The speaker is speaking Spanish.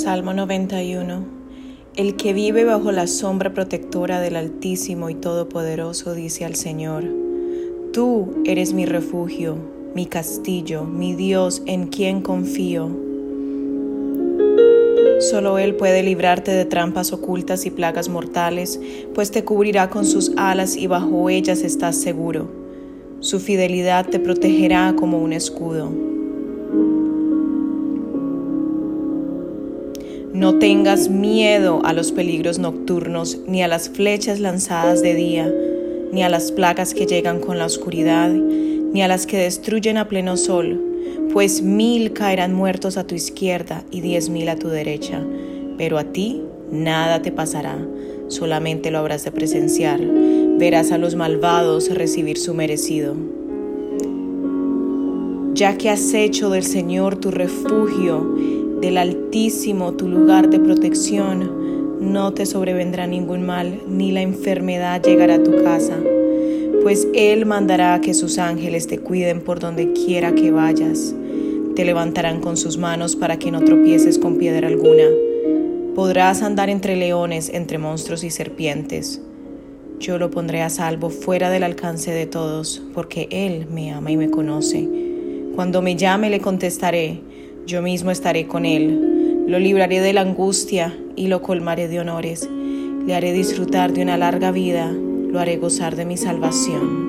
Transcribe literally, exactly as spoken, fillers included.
Salmo noventa y uno. El que vive bajo la sombra protectora del Altísimo y Todopoderoso dice al Señor: Tú eres mi refugio, mi castillo, mi Dios en quien confío. Solo Él puede librarte de trampas ocultas y plagas mortales, pues te cubrirá con sus alas y bajo ellas estás seguro. Su fidelidad te protegerá como un escudo. No tengas miedo a los peligros nocturnos, ni a las flechas lanzadas de día, ni a las plagas que llegan con la oscuridad, ni a las que destruyen a pleno sol, pues mil caerán muertos a tu izquierda y diez mil a tu derecha, pero a ti nada te pasará, solamente lo habrás de presenciar, verás a los malvados recibir su merecido. Ya que has hecho del Señor tu refugio, del Altísimo tu lugar de protección, no te sobrevendrá ningún mal, ni la enfermedad llegará a tu casa, pues Él mandará que sus ángeles te cuiden por donde quiera que vayas. Te levantarán con sus manos para que no tropieces con piedra alguna. Podrás andar entre leones, entre monstruos y serpientes. Yo lo pondré a salvo fuera del alcance de todos, porque Él me ama y me conoce. Cuando me llame le contestaré, yo mismo estaré con él. Lo libraré de la angustia y lo colmaré de honores. Le haré disfrutar de una larga vida, lo haré gozar de mi salvación.